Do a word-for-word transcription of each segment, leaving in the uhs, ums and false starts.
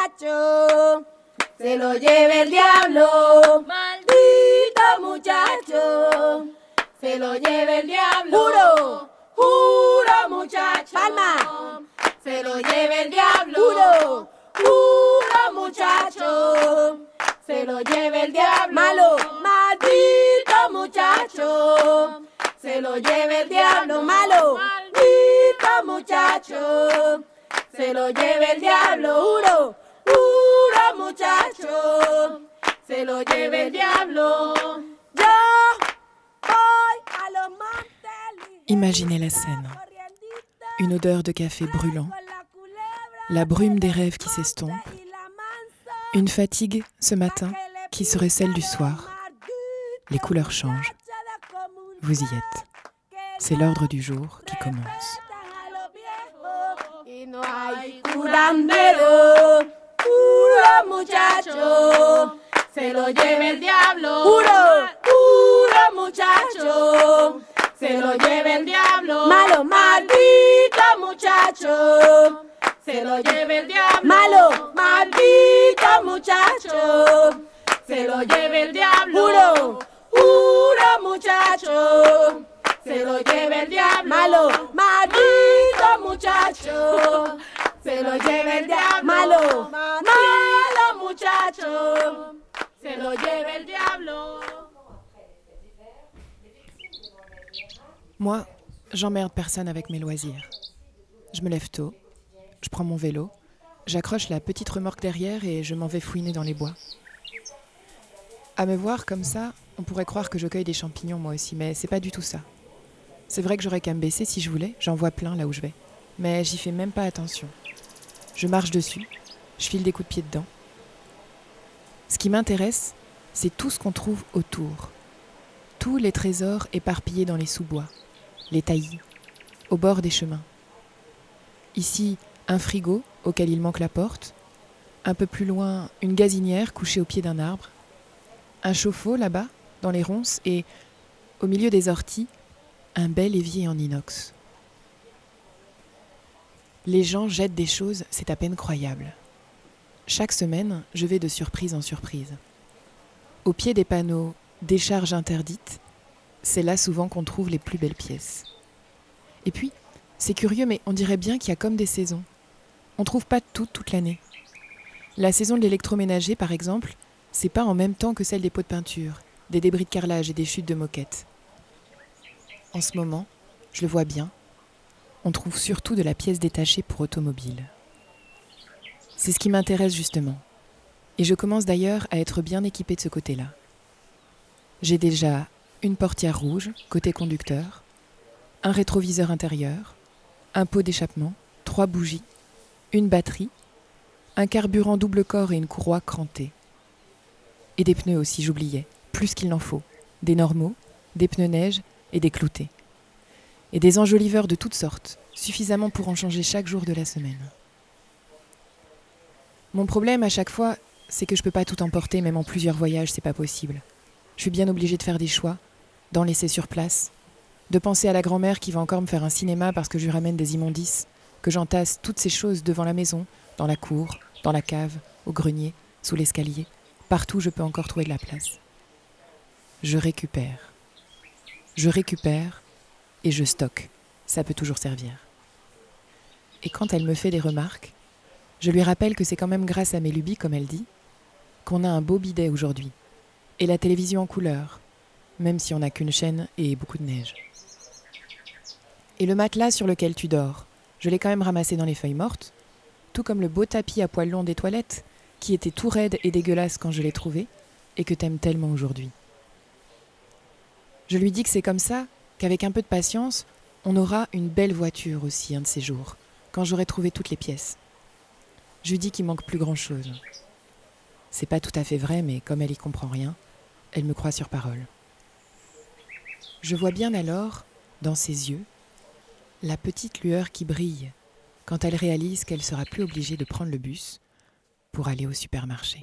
muchacho, se lo lleve el diablo. Maldito muchacho, se lo lleve el diablo. Juro, juro muchacho. Palma. Se lo lleve el diablo. Juro, juro muchacho. Se lo lleve el diablo. Malo, maldito muchacho. Se lo lleve el diablo. Malo, maldito muchacho. Se lo lleve el diablo. Juro, juro muchacho. Se lo lleve el diablo. Yo voy a los montes. Imaginez la scène. Une odeur de café brûlant, la brume des rêves qui s'estompe, une fatigue ce matin qui serait celle du soir. Les couleurs changent. Vous y êtes. C'est l'ordre du jour qui commence. No hay curandero, juro muchacho, se lo lleve el diablo. Juro, juro muchacho, se lo lleve el diablo. Malo, maldito muchacho, se lo lleve el diablo. Malo, maldito muchacho, se lo lleve el diablo. Juro, juro muchacho, se lo lleve el diablo. Malo, maldito muchacho, se lo lleve el diablo. Malo, malo muchacho, se lo lleve el diablo. Moi, j'emmerde personne avec mes loisirs. Je me lève tôt, je prends mon vélo, j'accroche la petite remorque derrière et je m'en vais fouiner dans les bois. À me voir comme ça, on pourrait croire que je cueille des champignons moi aussi, mais c'est pas du tout ça. C'est vrai que j'aurais qu'à me baisser si je voulais, j'en vois plein là où je vais. Mais j'y fais même pas attention. Je marche dessus, je file des coups de pied dedans. Ce qui m'intéresse, c'est tout ce qu'on trouve autour. Tous les trésors éparpillés dans les sous-bois, les taillis, au bord des chemins. Ici, un frigo auquel il manque la porte. Un peu plus loin, une gazinière couchée au pied d'un arbre. Un chauffe-eau là-bas, dans les ronces, et au milieu des orties, un bel évier en inox. Les gens jettent des choses, c'est à peine croyable. Chaque semaine, je vais de surprise en surprise. Au pied des panneaux « Décharge interdite », c'est là souvent qu'on trouve les plus belles pièces. Et puis, c'est curieux, mais on dirait bien qu'il y a comme des saisons. On ne trouve pas tout toute l'année. La saison de l'électroménager, par exemple, c'est pas en même temps que celle des pots de peinture, des débris de carrelage et des chutes de moquettes. En ce moment, je le vois bien, on trouve surtout de la pièce détachée pour automobile. C'est ce qui m'intéresse justement. Et je commence d'ailleurs à être bien équipée de ce côté-là. J'ai déjà une portière rouge, côté conducteur, un rétroviseur intérieur, un pot d'échappement, trois bougies, une batterie, un carburant double corps et une courroie crantée. Et des pneus aussi, j'oubliais, plus qu'il n'en faut. Des normaux, des pneus neige et des cloutés. Et des enjoliveurs de toutes sortes, suffisamment pour en changer chaque jour de la semaine. Mon problème à chaque fois, c'est que je peux pas tout emporter, même en plusieurs voyages, c'est pas possible. Je suis bien obligée de faire des choix, d'en laisser sur place, de penser à la grand-mère qui va encore me faire un cinéma parce que je lui ramène des immondices, que j'entasse toutes ces choses devant la maison, dans la cour, dans la cave, au grenier, sous l'escalier. Partout, je peux encore trouver de la place. Je récupère. Je récupère et je stocke. Ça peut toujours servir. Et quand elle me fait des remarques, je lui rappelle que c'est quand même grâce à mes lubies, comme elle dit, qu'on a un beau bidet aujourd'hui. Et la télévision en couleur, même si on n'a qu'une chaîne et beaucoup de neige. Et le matelas sur lequel tu dors, je l'ai quand même ramassé dans les feuilles mortes, tout comme le beau tapis à poils longs des toilettes, qui était tout raide et dégueulasse quand je l'ai trouvé, et que t'aimes tellement aujourd'hui. Je lui dis que c'est comme ça, qu'avec un peu de patience, on aura une belle voiture aussi un de ces jours, quand j'aurai trouvé toutes les pièces. Je lui dis qu'il manque plus grand-chose. C'est pas tout à fait vrai, mais comme elle y comprend rien, elle me croit sur parole. Je vois bien alors, dans ses yeux, la petite lueur qui brille quand elle réalise qu'elle sera plus obligée de prendre le bus pour aller au supermarché.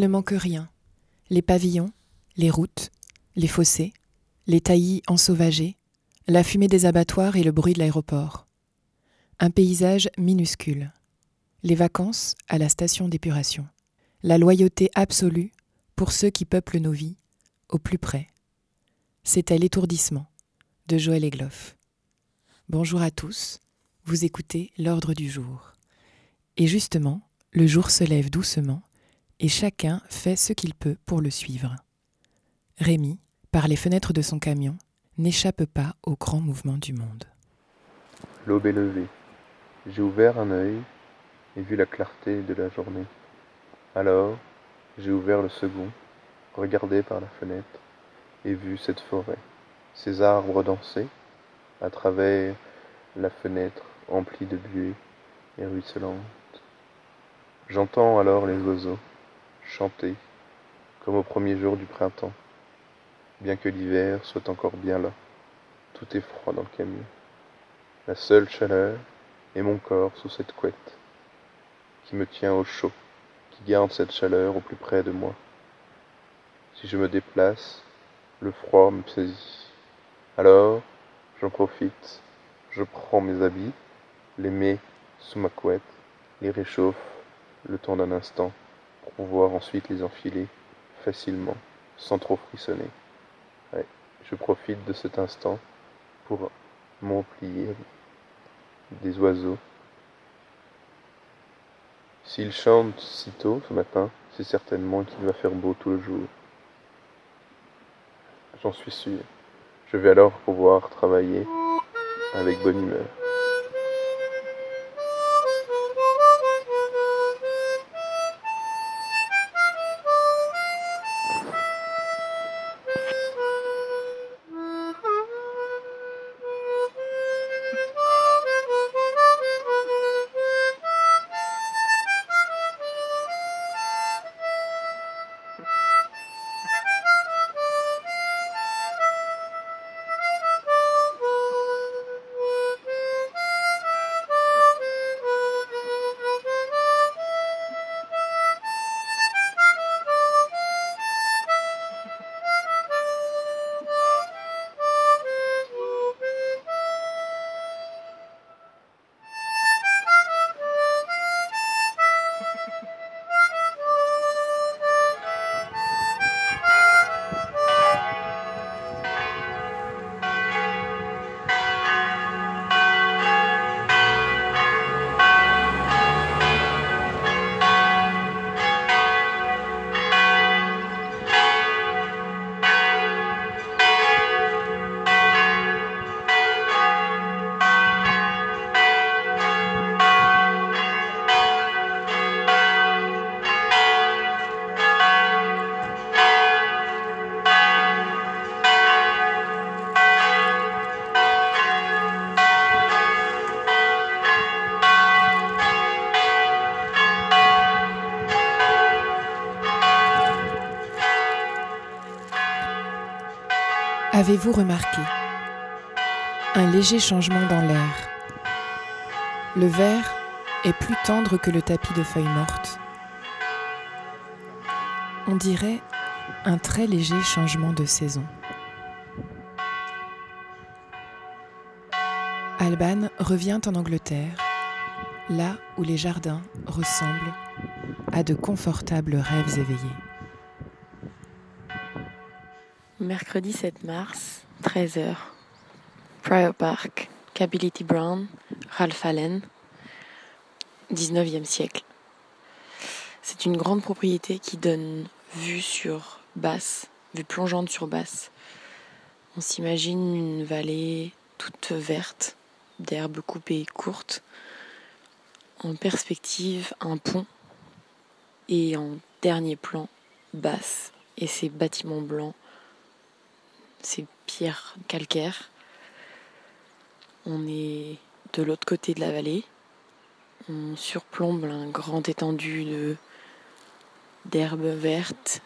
ne manque rien. Les pavillons, les routes, les fossés, les taillis ensauvagés, la fumée des abattoirs et le bruit de l'aéroport. Un paysage minuscule. Les vacances à la station d'épuration. La loyauté absolue pour ceux qui peuplent nos vies, au plus près. C'était L'étourdissement de Joël Egloff. Bonjour à tous, vous écoutez l'ordre du jour. Et justement, le jour se lève doucement et chacun fait ce qu'il peut pour le suivre. Rémi, par les fenêtres de son camion, n'échappe pas au grand mouvement du monde. L'aube est levée. J'ai ouvert un œil et vu la clarté de la journée. Alors, j'ai ouvert le second, regardé par la fenêtre et vu cette forêt, ces arbres danser à travers la fenêtre emplie de buée et ruisselante. J'entends alors les oiseaux chanter comme au premier jour du printemps, bien que l'hiver soit encore bien là. Tout est froid dans le camion. La seule chaleur est mon corps sous cette couette, qui me tient au chaud, qui garde cette chaleur au plus près de moi. Si je me déplace, le froid me saisit. Alors, j'en profite, je prends mes habits, les mets sous ma couette, les réchauffe le temps d'un instant, pour pouvoir ensuite les enfiler facilement, sans trop frissonner. Ouais, je profite de cet instant pour m'emplir des oiseaux. S'ils chantent si tôt ce matin, c'est certainement qu'il va faire beau tout le jour. J'en suis sûr. Je vais alors pouvoir travailler avec bonne humeur. Avez-vous remarqué un léger changement dans l'air? Le vert est plus tendre que le tapis de feuilles mortes. On dirait un très léger changement de saison. Alban revient en Angleterre, là où les jardins ressemblent à de confortables rêves éveillés. Mercredi sept mars, treize heures. Prior Park, Capability Brown, Ralph Allen, dix-neuvième siècle. C'est une grande propriété qui donne vue sur Basse, vue plongeante sur Basse. On s'imagine une vallée toute verte, d'herbes coupées courtes. En perspective, un pont. Et en dernier plan, Basse et ses bâtiments blancs, ces pierres calcaires. On est de l'autre côté de la vallée. On surplombe un grand étendue de, d'herbes vertes,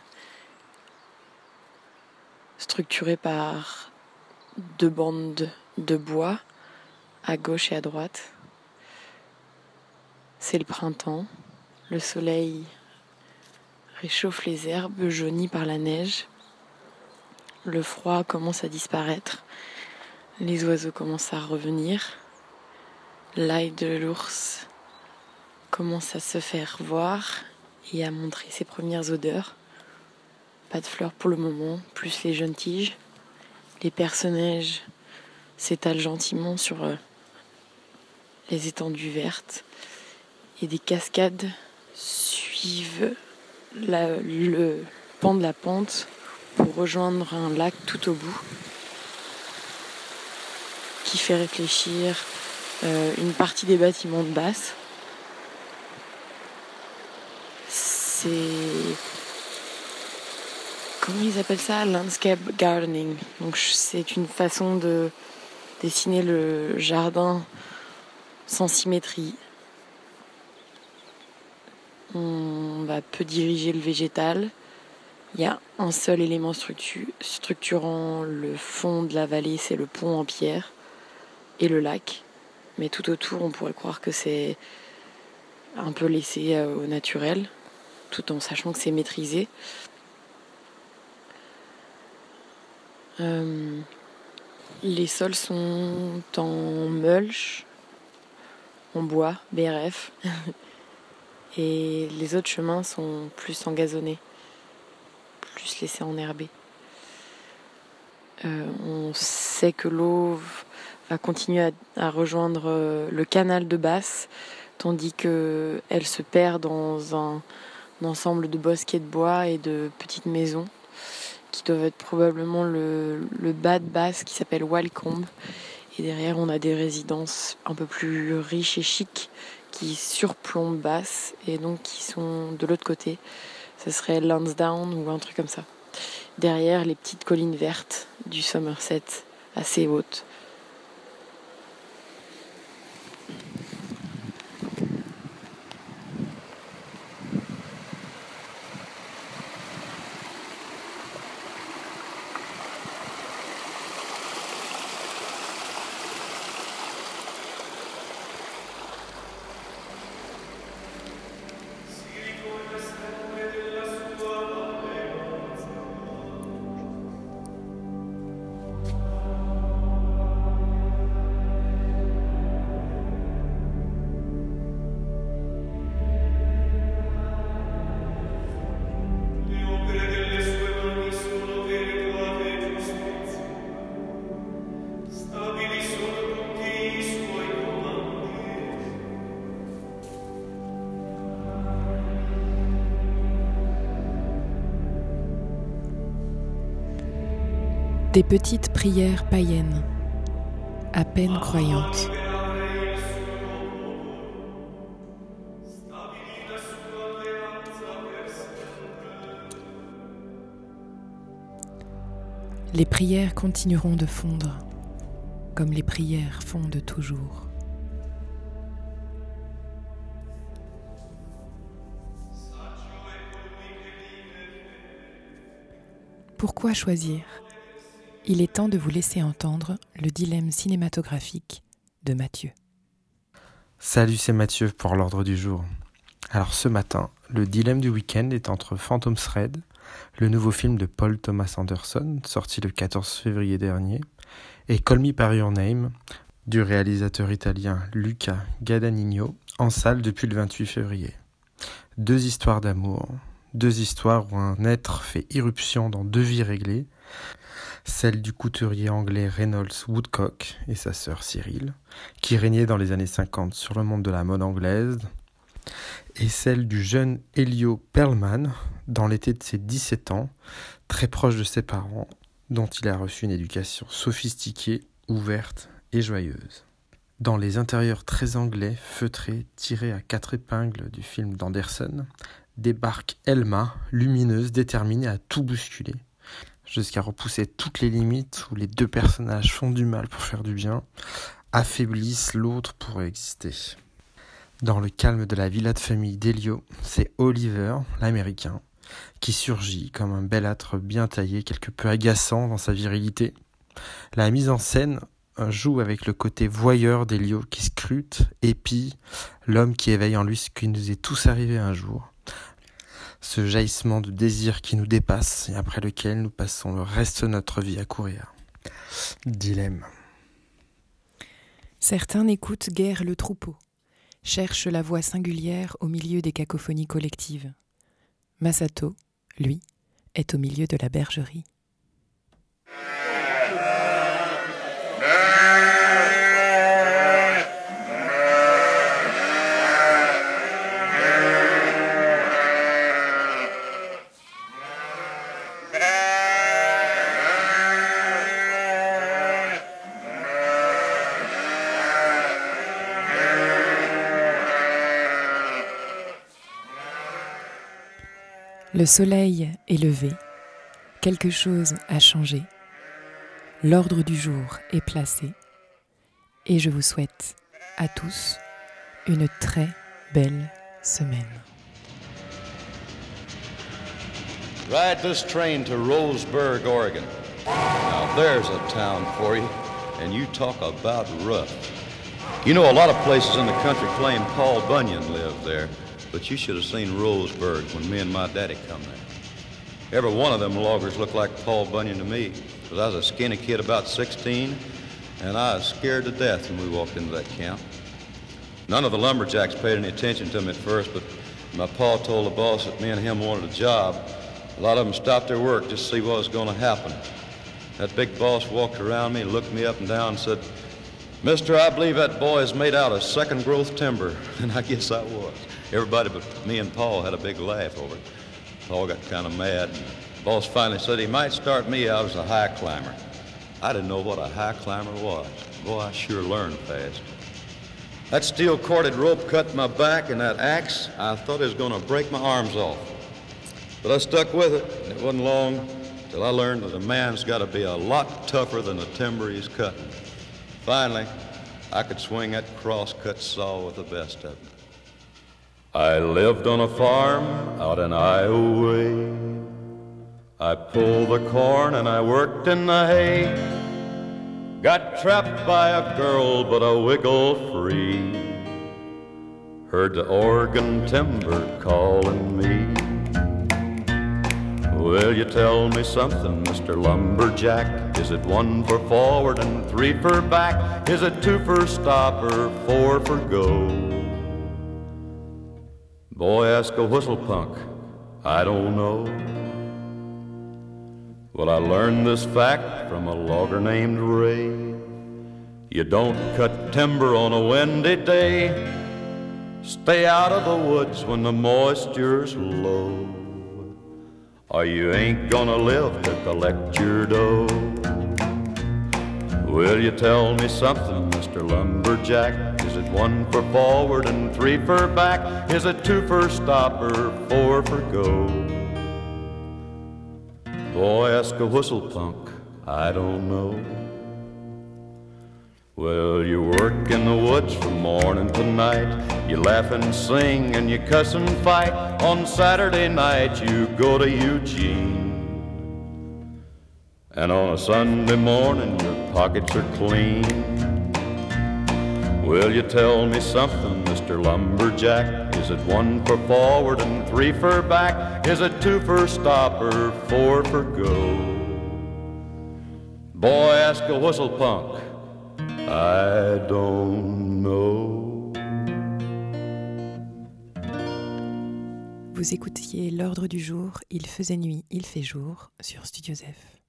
structurées par deux bandes de bois à gauche et à droite. C'est le printemps. Le soleil réchauffe les herbes jaunies par la neige. Le froid commence à disparaître. Les oiseaux commencent à revenir. L'ail de l'ours commence à se faire voir et à montrer ses premières odeurs. Pas de fleurs pour le moment, plus les jeunes tiges. Les personnages s'étalent gentiment sur les étendues vertes et des cascades suivent la, le pan de la pente pour rejoindre un lac tout au bout qui fait réfléchir euh, une partie des bâtiments de Basse. C'est... Comment ils appellent ça ? Landscape gardening. Donc c'est une façon de dessiner le jardin sans symétrie. On va peu diriger le végétal. Il y a un seul élément structu- structurant le fond de la vallée, c'est le pont en pierre et le lac. Mais tout autour, on pourrait croire que c'est un peu laissé au naturel, tout en sachant que c'est maîtrisé. Euh, les sols sont en mulch, en bois, B R F, et les autres chemins sont plus engazonnés, plus laissés enherbés. Euh, on sait que l'eau va continuer à, à rejoindre le canal de Basse, tandis qu'elle se perd dans un, un ensemble de bosquets de bois et de petites maisons, qui doivent être probablement le, le bas de Basse qui s'appelle Walcombe. Et derrière, on a des résidences un peu plus riches et chics qui surplombent Basse et donc qui sont de l'autre côté. Ce serait Lansdowne ou un truc comme ça. Derrière, les petites collines vertes du Somerset, assez hautes. Des petites prières païennes, à peine croyantes. Les prières continueront de fondre, comme les prières fondent toujours. Pourquoi choisir ? Il est temps de vous laisser entendre le dilemme cinématographique de Mathieu. Salut, c'est Mathieu pour l'ordre du jour. Alors ce matin, le dilemme du week-end est entre Phantom Thread, le nouveau film de Paul Thomas Anderson, sorti le quatorze février dernier, et Call Me By Your Name, du réalisateur italien Luca Guadagnino, en salle depuis le vingt-huit février. Deux histoires d'amour, deux histoires où un être fait irruption dans deux vies réglées, celle du couturier anglais Reynolds Woodcock et sa sœur Cyril, qui régnaient dans les années cinquante sur le monde de la mode anglaise, et celle du jeune Elio Perlman, dans l'été de ses dix-sept ans, très proche de ses parents, dont il a reçu une éducation sophistiquée, ouverte et joyeuse. Dans les intérieurs très anglais, feutrés, tirés à quatre épingles du film d'Anderson, débarque Elma, lumineuse, déterminée à tout bousculer, jusqu'à repousser toutes les limites où les deux personnages font du mal pour faire du bien, affaiblissent l'autre pour exister. Dans le calme de la villa de famille d'Elio, c'est Oliver, l'américain, qui surgit comme un bel âtre bien taillé, quelque peu agaçant dans sa virilité. La mise en scène joue avec le côté voyeur d'Elio qui scrute, épie l'homme qui éveille en lui ce qui nous est tous arrivé un jour. ce jaillissement de désir qui nous dépasse et après lequel nous passons le reste de notre vie à courir. Dilemme. Certains n'écoutent guère le troupeau, cherchent la voix singulière au milieu des cacophonies collectives. Masato, lui, est au milieu de la bergerie. Le soleil est levé, quelque chose a changé, l'ordre du jour est placé, et je vous souhaite à tous une très belle semaine. Ride this train to Roseburg, Oregon. Now there's a town for you, and you talk about rough. You know, a lot of places in the country claim Paul Bunyan lived there. But you should have seen Roseburg when me and my daddy come there. Every one of them loggers looked like Paul Bunyan to me, because I was a skinny kid about sixteen, and I was scared to death when we walked into that camp. None of the lumberjacks paid any attention to me at first, but my pa told the boss that me and him wanted a job. A lot of them stopped their work just to see what was going to happen. That big boss walked around me, looked me up and down, and said, "Mister, I believe that boy is made out of second-growth timber." And I guess I was. Everybody but me and Paul had a big laugh over it. Paul got kind of mad. And the boss finally said he might start me out as a high climber. I didn't know what a high climber was. Boy, I sure learned fast. That steel corded rope cut my back, and that axe, I thought it was going to break my arms off. But I stuck with it, and it wasn't long till I learned that a man's got to be a lot tougher than the timber he's cutting. Finally, I could swing that cross-cut saw with the best of them. I lived on a farm out in Iowa. I pulled the corn and I worked in the hay. Got trapped by a girl, but I wiggled free. Heard the Oregon timber calling me. Will you tell me something, Mister Lumberjack? Is it one for forward and three for back? Is it two for stop or four for go? Boy, ask a whistle punk, I don't know. Well, I learned this fact from a logger named Ray. You don't cut timber on a windy day. Stay out of the woods when the moisture's low, or you ain't gonna live to collect your dough. Will you tell me something, Mister Lumberjack? Is it one for forward and three for back? Is it two for stop or four for go? Boy, ask a whistle punk, I don't know. Well, you work in the woods from morning to night. You laugh and sing and you cuss and fight. On Saturday night you go to Eugene, and on a Sunday morning your pockets are clean. Will you tell me something, Mister Lumberjack? Is it one for forward and three for back? Is it two for stop or four for go? Boy, ask a whistle punk, I don't know. Vous écoutiez L'Ordre du jour, il faisait nuit, il fait jour sur Studio Zef.